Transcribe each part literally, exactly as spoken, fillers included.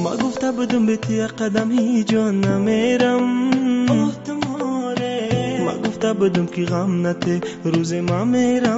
ما گفته بودم به تی قدم هی جان نمیرم، ما گفته بودم که غم نته روز ما میرم.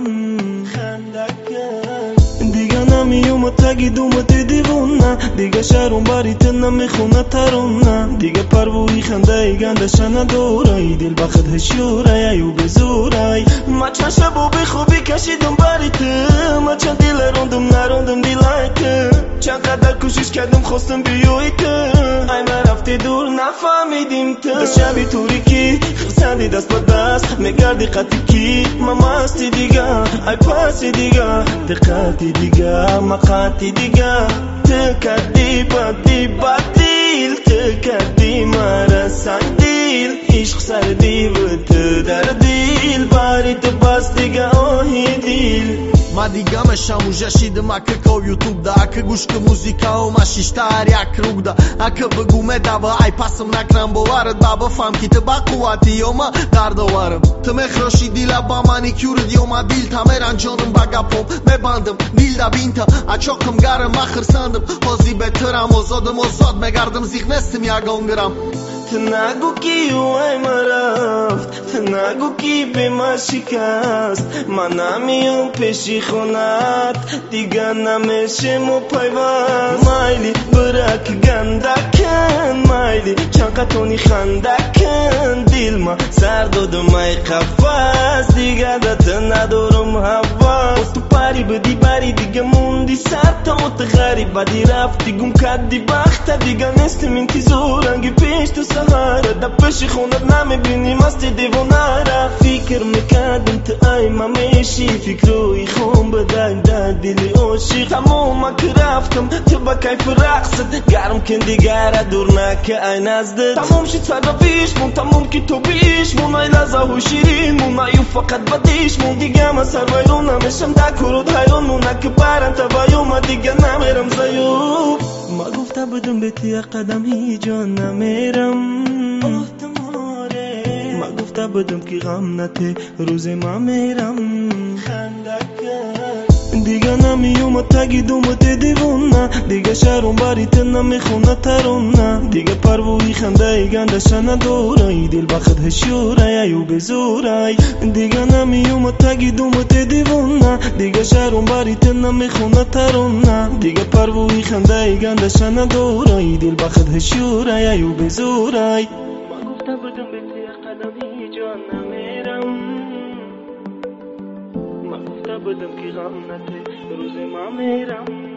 دیگه نمیوم تگی دومت دیوونه، دیگه شهرون باریت نمیخونه ترونه، دیگه پروی خنده ای گندش ندورای، دل بخد هشورای و بزورای. ما چند شب و بخوبی کشیدم باریت، ما چند دیل روندم نروندم دیلایت، چند قدر کوشش کردم خواستم بیوی تو، ای ما رفتی دور نفهمیدیم تو. شبی توری کی خسندی دست با دست میگردی قطی کی، ما مستی دیگه ای پاسی دیگه دقتی دیگه مقاتی دیگه، تو کردی بدی بدیل، تو کردی مرا سندیل، عشق سردی و تو در دیل باری تو بس دیگه آهی دیل. ما دیگه مشم و جشیدم اکه کو یوتیوب ده، اکه گوش که موزیکا و ما شیشتر یک روگ ده، اکه بگو مدبا ای پسم نکنم باورد بابا فهم که تو با قواتی و ما درد آورم. تو مخراشی دیل با منی کیورد یا ما دیل تا میرن جانم بگپم میبندم دیل ده بینتا اچاکم گرم مخرسندم، بازی بهترم آزادم آزاد میگردم زیغ نستم یگان گرم. تو نگو کی اوی مرفت، تو نگو کی به ما شکست، من نمیام پیشی خونت دیگه نمیشه مو پیوست. مایلی برک گندکن مایلی چنقتونی خندکن، دیل ما سر دادم ای قفص دیگه دت ندارم حواس. تو پری بدی بری دیگه موندی سر تا متغریب بدی رفتی گم کردی بخت دیگه نستم انتظارنگی پیش تو سهاره در پیش خونت نمیبینی مستی دیوانه را. فکر میکردم تو ای ما میشی فکروی خون بدن در دلی عاشق، تمام که رفتم تو با کیف رقصت گرم کن دیگر دور نکه ای نزدت. تمام شد سر پیش مون تمام که تو بیش مون ای لحظه و شیرین مون ایو فقط بدیش مون دیگه ما سر ویرون نمیشم در کرود حیرون مونه که برن تبایوم دیگه نمیرم زیوب. ما گفته بودم به تی قدم هی جان نمیرم، ما گفته بودم که غم نته روز ما میرم. دیگه نمیوم تگی دومت دیوونه، دیگه شهرون باریت نمیخونه ترونه، دیگه پروی خنده ای گندش ندورای، دل بخد هشورای و بزورای. دیگه نمیوم تگی دومت دیوونه، دیگه شهرون باریت نمیخونه ترونه، دیگه پروی خنده ای گندش ندورای، دل بخد هشورای و بزورای. ما گفته بودم به تی قدمی جان نمیرم، ما گفته بودم که غم نته روز ما میرم.